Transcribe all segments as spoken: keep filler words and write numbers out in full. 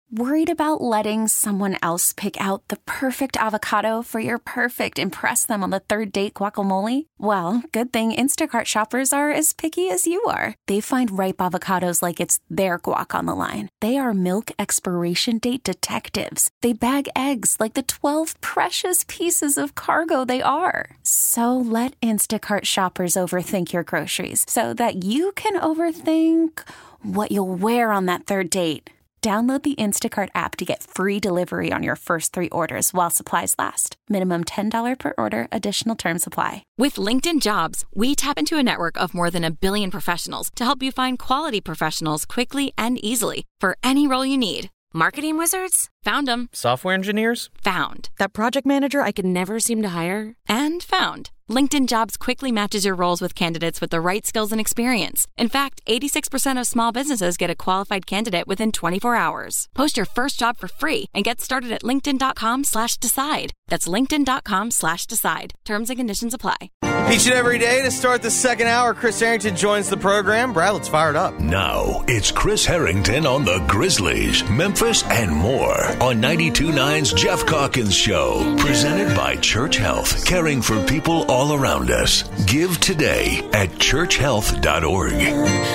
Worried about letting someone else pick out the perfect avocado for your perfect impress them on the third date guacamole? Well, good thing Instacart shoppers are as picky as you are. They find ripe avocados like it's their guac on the line. They are milk expiration date detectives. They bag eggs like the twelve precious pieces of cargo they are. So let Instacart shoppers overthink your groceries so that you can overthink what you'll wear on that third date. Download the Instacart app to get free delivery on your first three orders while supplies last. Minimum ten dollars per order. Additional terms apply. With LinkedIn Jobs, we tap into a network of more than a billion professionals to help you find quality professionals quickly and easily for any role you need. Marketing wizards? Found them. Software engineers? Found. That project manager I could never seem to hire? And found. LinkedIn Jobs quickly matches your roles with candidates with the right skills and experience. In fact, eighty-six percent of small businesses get a qualified candidate within twenty-four hours. Post your first job for free and get started at linkedin.com slash decide. That's linkedin.com slash decide. Terms and conditions apply. Each and every day to start the second hour, Chris Harrington joins the program. Brad, let's fire it up. Now, it's Chris Harrington on the Grizzlies, Memphis, and more on ninety-two point nine's Jeff Calkins Show. Presented by Church Health, caring for people all around us. Give today at church health dot org. Chris,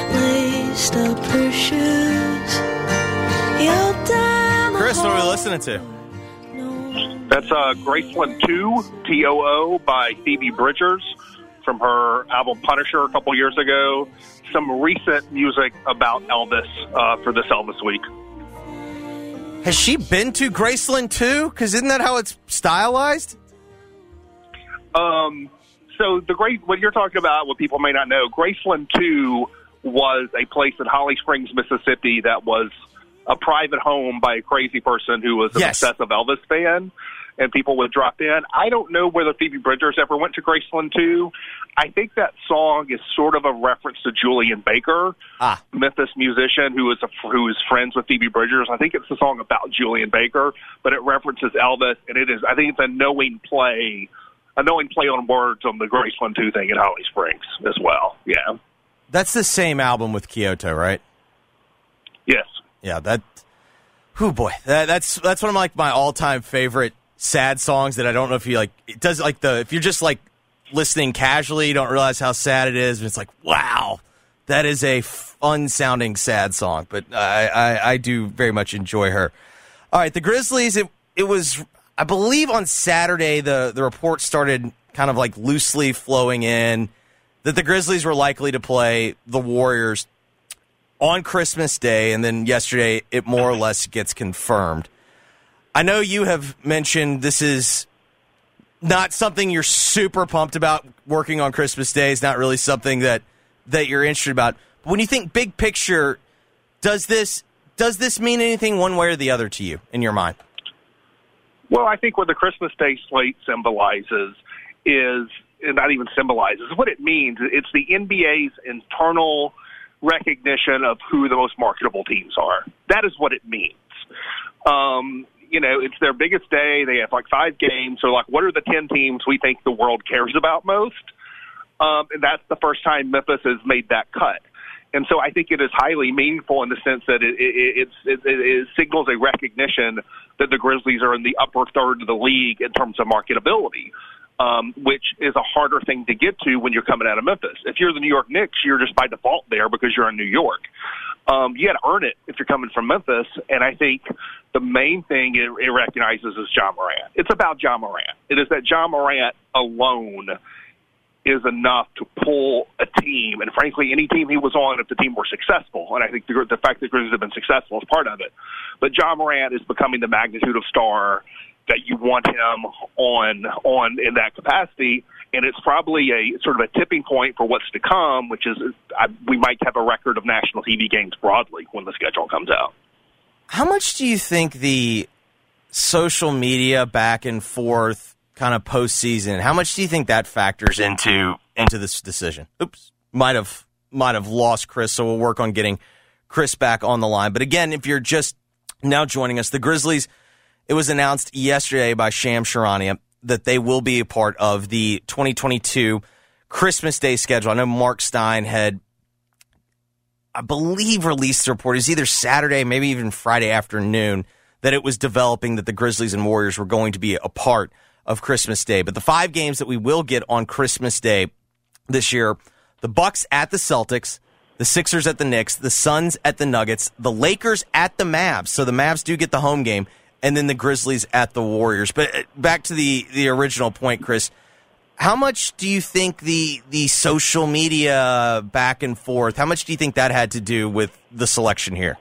what are we listening to? That's uh, Graceland two, T O O, by Phoebe Bridgers from her album Punisher a couple years ago. Some recent music about Elvis uh, for this Elvis week. Has she been to Graceland two? Because isn't that how it's stylized? Um, so the great what you're talking about, what people may not know, Graceland two was a place in Holly Springs, Mississippi that was a private home by a crazy person who was an Yes. obsessive Elvis fan, and people would drop in. I don't know whether Phoebe Bridgers ever went to Graceland two. I think that song is sort of a reference to Julian Baker, Ah. Memphis musician who is a, who is friends with Phoebe Bridgers. I think it's a song about Julian Baker, but it references Elvis, and it is. I think it's a knowing play, a knowing play on words on the Graceland two thing in Holly Springs as well. Yeah. That's the same album with Kyoto, right? Yes. Yeah, that. Oh boy, that, that's that's one of my, like my all-time favorite sad songs. That I don't know if you like. It does like the if you're just like listening casually, you don't realize how sad it is. And it's like, wow, that is a fun-sounding sad song. But I, I I do very much enjoy her. All right, the Grizzlies. It it was I believe on Saturday the the report started kind of like loosely flowing in that the Grizzlies were likely to play the Warriors on Christmas Day, and then yesterday it more or less gets confirmed. I know you have mentioned this is not something you're super pumped about. Working on Christmas Day is not really something that, that you're interested about. But when you think big picture, does this does this mean anything one way or the other to you in your mind? Well, I think what the Christmas Day slate symbolizes is, and not even symbolizes, what it means. It's the N B A's internal recognition of who the most marketable teams are. That is what it means. Um, you know, it's their biggest day. They have like five games. So, like, what are the ten teams we think the world cares about most? Um, and that's the first time Memphis has made that cut. And so I think it is highly meaningful in the sense that it, it, it's, it, it signals a recognition that the Grizzlies are in the upper third of the league in terms of marketability. Um, which is a harder thing to get to when you're coming out of Memphis. If you're the New York Knicks, you're just by default there because you're in New York. Um, you got to earn it if you're coming from Memphis, and I think the main thing it, it recognizes is Ja Morant. It's about Ja Morant. It is that Ja Morant alone is enough to pull a team, and frankly, any team he was on if the team were successful, and I think the, the fact that the Grizzlies have been successful is part of it. But Ja Morant is becoming the magnitude of star that you want him on on in that capacity, and it's probably a sort of a tipping point for what's to come, which is I, we might have a record of national T V games broadly when the schedule comes out. How much do you think the social media back and forth kind of postseason, how much do you think that factors into into this decision? Oops, might have might have lost Chris, so we'll work on getting Chris back on the line. But again, if you're just now joining us, the Grizzlies, it was announced yesterday by Shams Charania that they will be a part of the twenty twenty-two Christmas Day schedule. I know Mark Stein had I believe, released the report. It was either Saturday, maybe even Friday afternoon, that it was developing that the Grizzlies and Warriors were going to be a part of Christmas Day. But the five games that we will get on Christmas Day this year, the Bucks at the Celtics, the Sixers at the Knicks, the Suns at the Nuggets, the Lakers at the Mavs. So the Mavs do get the home game, and then the Grizzlies at the Warriors. But back to the, the original point, Chris, how much do you think the the social media back and forth, how much do you think that had to do with the selection here?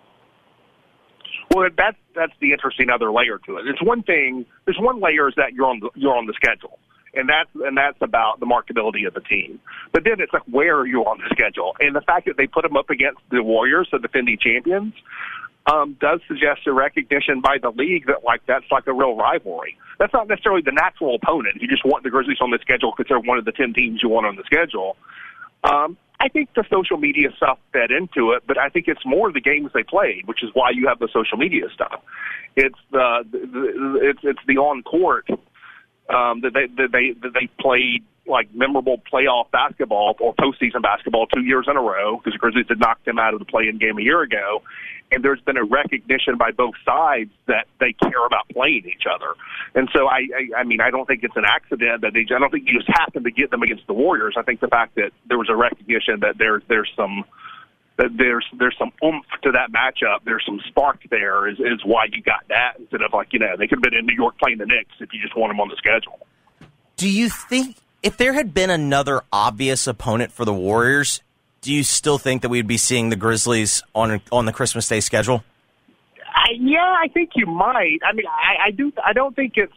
Well, that's that's the interesting other layer to it. It's one thing. There's one layer is that you're on the, you're on the schedule, and that's and that's about the marketability of the team. But then it's like, where are you on the schedule? And the fact that they put them up against the Warriors, the defending champions, um, does suggest a recognition by the league that like that's like a real rivalry. That's not necessarily the natural opponent. You just want the Grizzlies on the schedule because they're one of the ten teams you want on the schedule. Um, I think the social media stuff fed into it, but I think it's more the games they played, which is why you have the social media stuff. It's the, the it's it's the on court um, that they that they that they played like memorable playoff basketball or postseason basketball two years in a row because the Grizzlies had knocked them out of the play-in game a year ago. And there's been a recognition by both sides that they care about playing each other. And so, I, I, I mean, I don't think it's an accident that they, I don't think you just happened to get them against the Warriors. I think the fact that there was a recognition that there's, there's some, that there's, there's some oomph to that matchup. There's some spark there is, is why you got that instead of like, you know, they could have been in New York playing the Knicks if you just want them on the schedule. Do you think if there had been another obvious opponent for the Warriors, do you still think that we'd be seeing the Grizzlies on on the Christmas Day schedule? I, yeah, I think you might. I mean, I, I do. I don't think it's.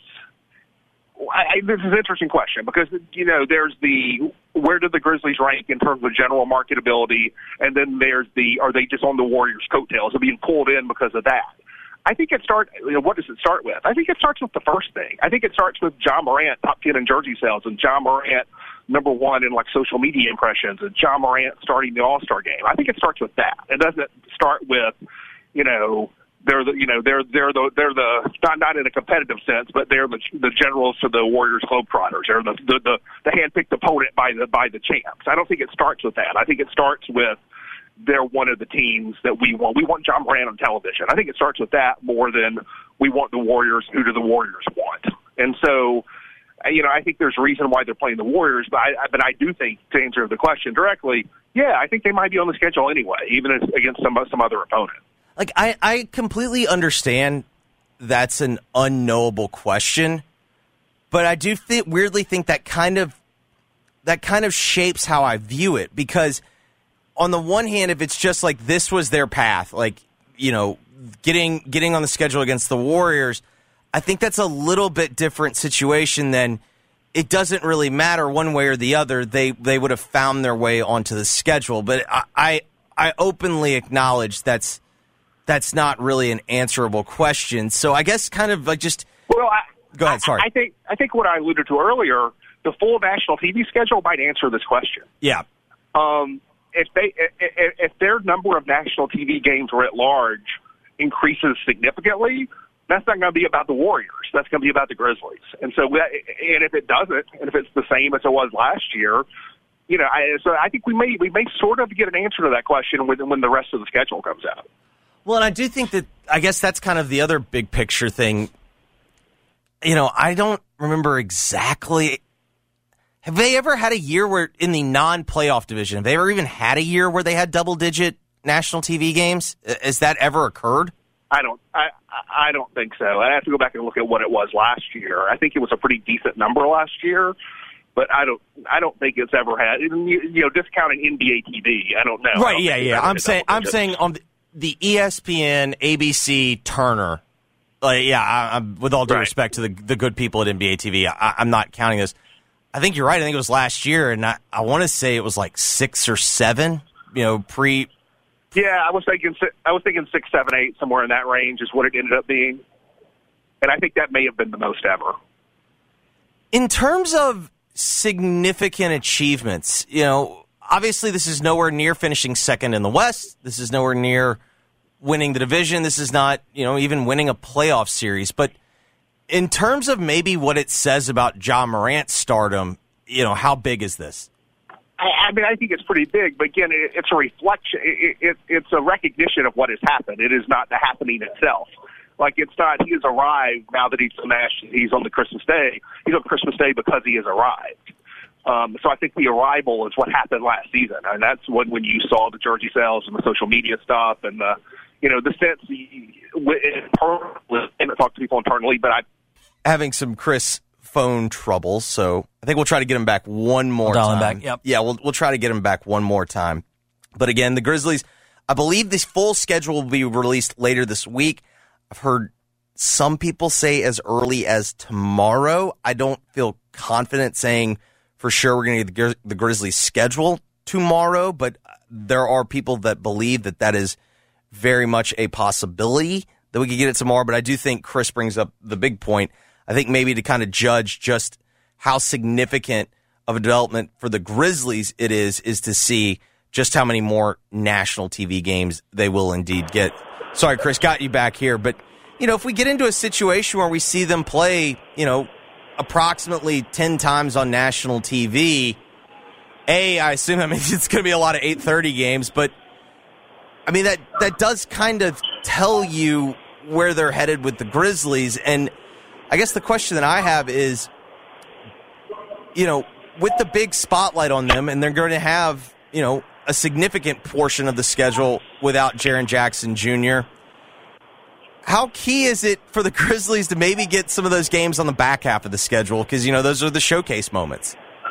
I, I, this is an interesting question because you know there's the where do the Grizzlies rank in terms of general marketability, and then there's the are they just on the Warriors' coattails of being pulled in because of that? I think it starts. You know, what does it start with? I think it starts with the first thing. I think it starts with Ja Morant top ten in jersey sales and Ja Morant number one in like social media impressions and Ja Morant starting the All-Star game. I think it starts with that. It doesn't start with, you know, they're the, you know, they're, they're the, they're the, not, not in a competitive sense, but they're the, the generals to the Warriors Globetrotters. They're the, the, the, the hand-picked opponent by the, by the champs. I don't think it starts with that. I think it starts with they're one of the teams that we want. We want Ja Morant on television. I think it starts with that more than we want the Warriors. Who do the Warriors want? And so, you know, I think there's a reason why they're playing the Warriors, but I, but I do think, to answer the question directly, yeah, I think they might be on the schedule anyway, even against some some other opponent. Like, I, I completely understand that's an unknowable question, but I do th- weirdly think that kind of that kind of shapes how I view it, because on the one hand, if it's just like this was their path, like, you know, getting getting on the schedule against the Warriors, I think that's a little bit different situation than it doesn't really matter one way or the other. They they would have found their way onto the schedule. But I I, I openly acknowledge that's that's not really an answerable question. So I guess kind of like just well, I, go ahead. Sorry, I, I think I think what I alluded to earlier, the full national T V schedule might answer this question. Yeah. Um, if they if, if their number of national T V games writ large increases significantly, that's not going to be about the Warriors. That's going to be about the Grizzlies. And so, and if it doesn't, and if it's the same as it was last year, you know, I, so I think we may we may sort of get an answer to that question when when the rest of the schedule comes out. Well, and I do think that I guess that's kind of the other big picture thing. You know, I don't remember exactly. Have they ever had a year where in the non-playoff division, have they ever even had a year where they had double-digit national T V games? Has that ever occurred? I don't. I I don't think so. I have to go back and look at what it was last year. I think it was a pretty decent number last year, but I don't. I don't think it's ever had. You know, discounting N B A T V. I don't know. Right? Don't yeah, yeah. I'm saying. I'm saying on the, the E S P N, A B C, Turner. Like, yeah. I, I'm, with all due right. respect to the the good people at N B A T V, I, I'm not counting this. I think you're right. I think it was last year, and I, I want to say it was like six or seven. You know, pre. Yeah, I was thinking. I was thinking six, seven, eight, somewhere in that range is what it ended up being, and I think that may have been the most ever. In terms of significant achievements, you know, obviously this is nowhere near finishing second in the West. This is nowhere near winning the division. This is not, you know, even winning a playoff series. But in terms of maybe what it says about Ja Morant's stardom, you know, how big is this? I, I mean, I think it's pretty big, but again, it, it's a reflection. It, it, it's a recognition of what has happened. It is not the happening itself. Like, it's not he has arrived now that he's smashed. He's on the Christmas Day. He's on Christmas Day because he has arrived. Um, so I think the arrival is what happened last season, and that's when when you saw the jersey sales and the social media stuff and the, you know, the sense. I haven't talked to people internally, but I having some Chris phone trouble, so I think we'll try to get him back one more we'll dial time. Him back. Yep. Yeah, we'll we'll try to get him back one more time. But again, the Grizzlies, I believe this full schedule will be released later this week. I've heard some people say as early as tomorrow. I don't feel confident saying for sure we're going to get the, Gri- the Grizzlies schedule tomorrow, but there are people that believe that that is very much a possibility that we could get it tomorrow. But I do think Chris brings up the big point. I think maybe to kind of judge just how significant of a development for the Grizzlies it is, is to see just how many more national T V games they will indeed get. Sorry, Chris, got you back here. But, you know, if we get into a situation where we see them play, you know, approximately ten times on national T V, A, I assume, I mean, it's going to be a lot of eight thirty games, but, I mean, that, that does kind of tell you where they're headed with the Grizzlies. And I guess the question that I have is, you know, with the big spotlight on them, and they're going to have, you know, a significant portion of the schedule without Jaren Jackson Junior, how key is it for the Grizzlies to maybe get some of those games on the back half of the schedule? Because, you know, those are the showcase moments.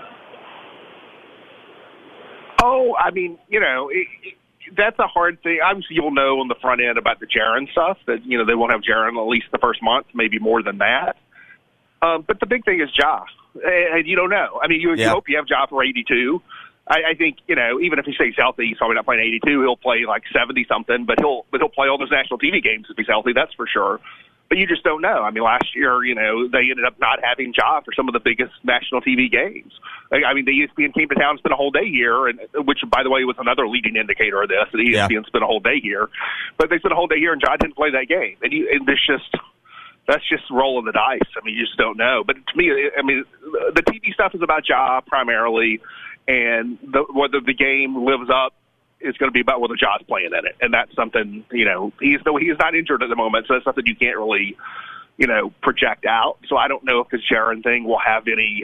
Oh, I mean, you know, it, it, that's a hard thing. Obviously, you'll know on the front end about the Jaren stuff that, you know, they won't have Jaren at least the first month, maybe more than that. Um, but the big thing is Ja, and you don't know. I mean, you, yeah. you hope you have Ja for eighty-two. I, I think, you know, even if he stays healthy, he's probably not playing eighty-two. He'll play like seventy-something, but he'll but he'll play all those national T V games if he's healthy, that's for sure. But you just don't know. I mean, last year, you know, they ended up not having Ja for some of the biggest national T V games. I mean, the E S P N came to town and spent a whole day here, and which, by the way, was another leading indicator of this, that E S P N yeah. spent a whole day here. But they spent a whole day here, and Ja didn't play that game. And, you, and it's just... That's just rolling the dice. I mean, you just don't know. But to me, I mean, the T V stuff is about Ja primarily, and the, whether the game lives up is going to be about whether Ja's playing in it. And that's something, you know, he's no, he's not injured at the moment, so that's something you can't really, you know, project out. So I don't know if this Jaren thing will have any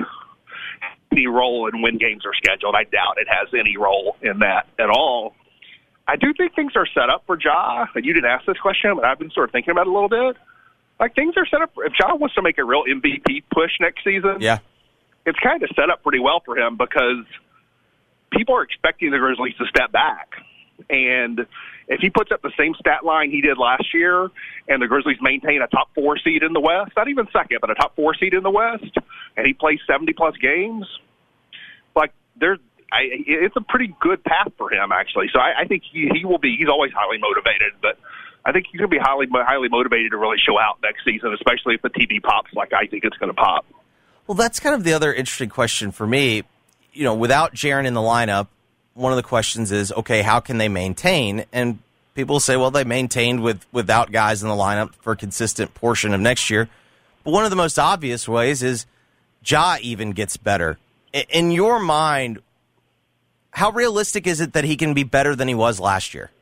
any role in when games are scheduled. I doubt it has any role in that at all. I do think things are set up for Ja. And you didn't ask this question, but I've been sort of thinking about it a little bit. Like, things are set up. If Ja wants to make a real M V P push next season, yeah, it's kind of set up pretty well for him because people are expecting the Grizzlies to step back. And if he puts up the same stat line he did last year and the Grizzlies maintain a top four seed in the West, not even second, but a top four seed in the West, and he plays seventy-plus games, like, there's, I, it's a pretty good path for him, actually. So I, I think he, he will be – he's always highly motivated, but – I think he's going to be highly highly motivated to really show out next season, especially if the T V pops like I think it's going to pop. Well, that's kind of the other interesting question for me. You know, without Jaren in the lineup, one of the questions is, okay, how can they maintain? And people say, well, they maintained with without guys in the lineup for a consistent portion of next year. But one of the most obvious ways is Ja even gets better. In your mind, how realistic is it that he can be better than he was last year?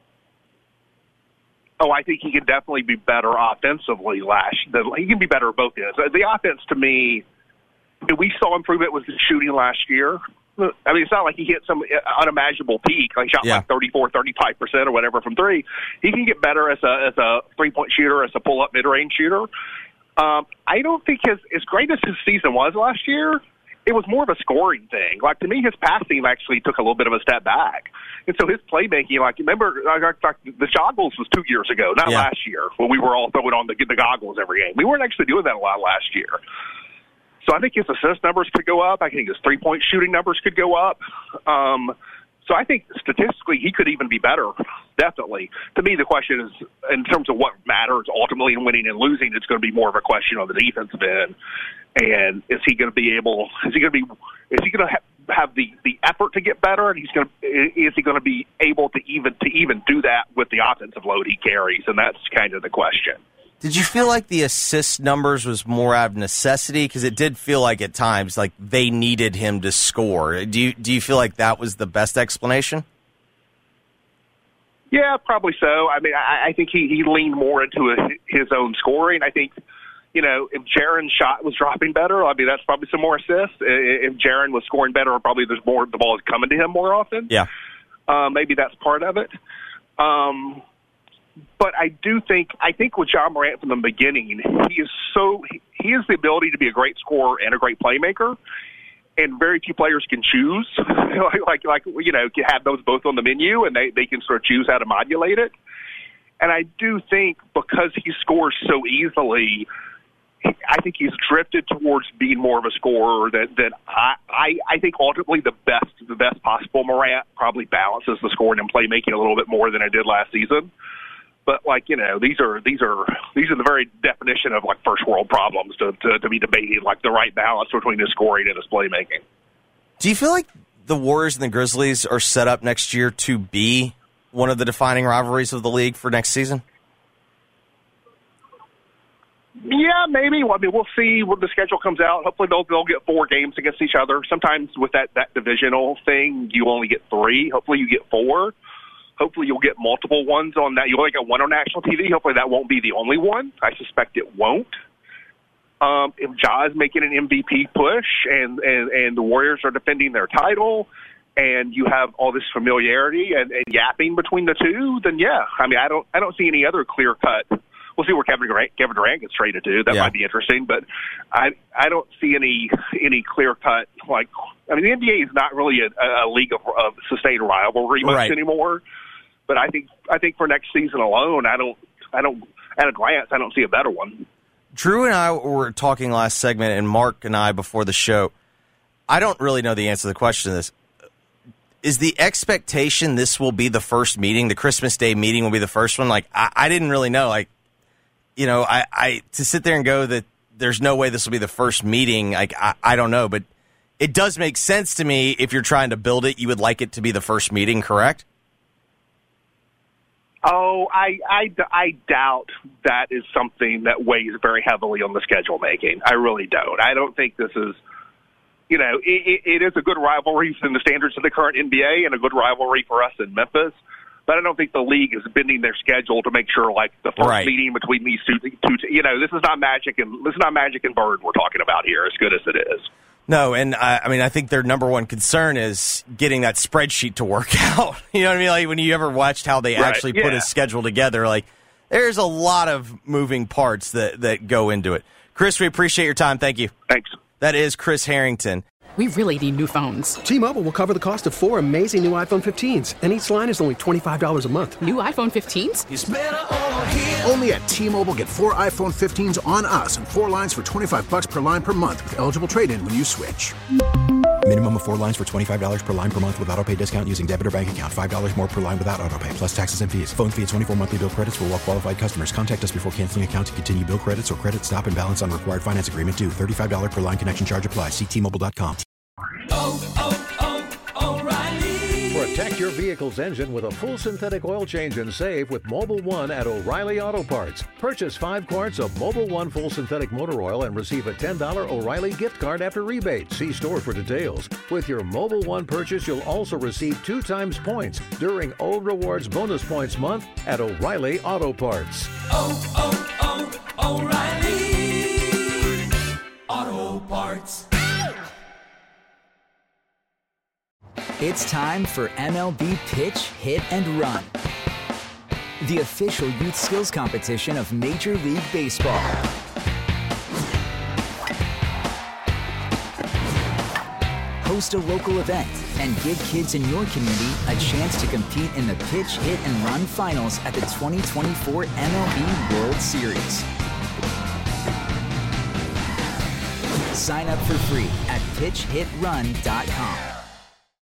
Oh, I think he can definitely be better offensively last year. He can be better at both ends. The offense, to me, we saw improvement with the shooting last year. I mean, it's not like he hit some unimaginable peak, like shot yeah. like thirty-four, thirty-five percent or whatever from three. He can get better as a as a three-point shooter, as a pull-up mid-range shooter. Um, I don't think his as great as his season was last year, it was more of a scoring thing. Like, to me, his passing actually took a little bit of a step back. And so his playmaking, like, remember, like, like the goggles was two years ago, not yeah. last year, when we were all throwing on the, the goggles every game. We weren't actually doing that a lot last year. So I think his assist numbers could go up. I think his three-point shooting numbers could go up. Um, so I think statistically he could even be better, definitely. To me, the question is, in terms of what matters ultimately in winning and losing, it's going to be more of a question on the defensive end. And is he going to be able? Is he going to be? Is he going to ha- have the, the effort to get better? And he's going to? Is he going to be able to even to even do that with the offensive load he carries? And that's kind of the question. Did you feel like the assist numbers was more out of necessity? Because it did feel like at times like they needed him to score. Do you do you feel like that was the best explanation? Yeah, probably so. I mean, I, I think he, he leaned more into a, his own scoring. I think, you know, if Jaren's shot was dropping better, I mean, that's probably some more assists. If Jaren was scoring better, probably there's more, the ball is coming to him more often. Yeah. Uh, maybe that's part of it. Um, but I do think, I think with Ja Morant from the beginning, he is so, he, he has the ability to be a great scorer and a great playmaker. And very few players can choose, like, like, like, you know, have those both on the menu, and they, they can sort of choose how to modulate it. And I do think because he scores so easily, I think he's drifted towards being more of a scorer that, that I, I, I think ultimately the best, the best possible Morant probably balances the scoring and playmaking a little bit more than I did last season. But, like, you know, these are these are these are the very definition of like first world problems to, to to be debating like the right balance between his scoring and his playmaking. Do you feel like the Warriors and the Grizzlies are set up next year to be one of the defining rivalries of the league for next season? Yeah, maybe. Well, I mean, we'll see when the schedule comes out. Hopefully, they'll they'll get four games against each other. Sometimes with that that divisional thing, you only get three. Hopefully, you get four. Hopefully you'll get multiple ones on that. You only get one on national T V. Hopefully that won't be the only one. I suspect it won't. Um, if Ja is making an M V P push and, and, and the Warriors are defending their title and you have all this familiarity and, and yapping between the two, then yeah. I mean, I don't I don't see any other clear cut. We'll see where Kevin Durant, Kevin Durant gets traded to. That yeah. might be interesting, but I I don't see any any clear cut. Like, I mean, the N B A is not really a, a league of, of sustained rivalry much right. anymore. But I think I think for next season alone, I don't I don't at a glance I don't see a better one. Drew and I were talking last segment, and Mark and I before the show. I don't really know the answer to the question to this. Is the expectation this will be the first meeting, the Christmas Day meeting will be the first one? Like I, I didn't really know. Like, you know, I, I to sit there and go that there's no way this will be the first meeting. Like I, I don't know, but it does make sense to me. If you're trying to build it, you would like it to be the first meeting, correct? Oh, I, I, I doubt that is something that weighs very heavily on the schedule making. I really don't. I don't think this is, you know, it, it is a good rivalry in the standards of the current N B A and a good rivalry for us in Memphis. But I don't think the league is bending their schedule to make sure, like, the first right. meeting between these two, two, you know, this is not Magic and this is not Magic and Bird we're talking about here, as good as it is. No, and I, I mean, I think their number one concern is getting that spreadsheet to work out. You know what I mean? Like when you ever watched how they right, actually yeah. put a schedule together, like there's a lot of moving parts that, that go into it. Chris, we appreciate your time. Thank you. Thanks. That is Chris Harrington. We really need new phones. T-Mobile will cover the cost of four amazing new iPhone fifteens, and each line is only twenty-five dollars a month. New iPhone fifteens? It's better over here. Only at T-Mobile, get four iPhone fifteens on us and four lines for twenty-five dollars per line per month with eligible trade-in when you switch. Minimum of four lines for twenty-five dollars per line per month with autopay discount using debit or bank account. five dollars more per line without autopay, plus taxes and fees. Phone fee at twenty-four monthly bill credits for well-qualified customers. Contact us before canceling account to continue bill credits or credit stop and balance on required finance agreement due. thirty-five dollars per line connection charge applies. See T Mobile dot com. Oh, oh, oh, O'Reilly. Protect your vehicle's engine with a full synthetic oil change and save with Mobil one at O'Reilly Auto Parts. Purchase five quarts of Mobil one full synthetic motor oil and receive a ten dollars O'Reilly gift card after rebate. See store for details. With your Mobil one purchase, you'll also receive two times points during O Rewards Bonus Points Month at O'Reilly Auto Parts. Oh, oh, oh, O'Reilly Auto Parts. It's time for M L B Pitch, Hit, and Run, the official youth skills competition of Major League Baseball. Host a local event and give kids in your community a chance to compete in the Pitch, Hit, and Run finals at the twenty twenty-four M L B World Series. Sign up for free at pitch hit run dot com.